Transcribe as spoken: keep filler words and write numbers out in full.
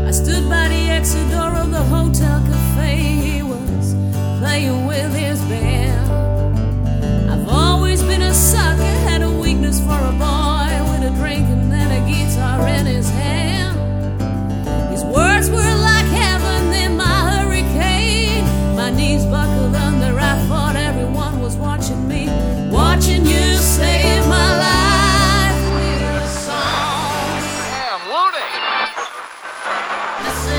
I stood by the exit door of the hotel cafe. He was playing with his band. I've always been a sucker, had a weakness for a boy with a drink and then a guitar in his hand. His words were like heaven in my hurricane. My knees buckled under, I thought everyone was watching me, watching you save my life with a song. Damn, Looney! Listen.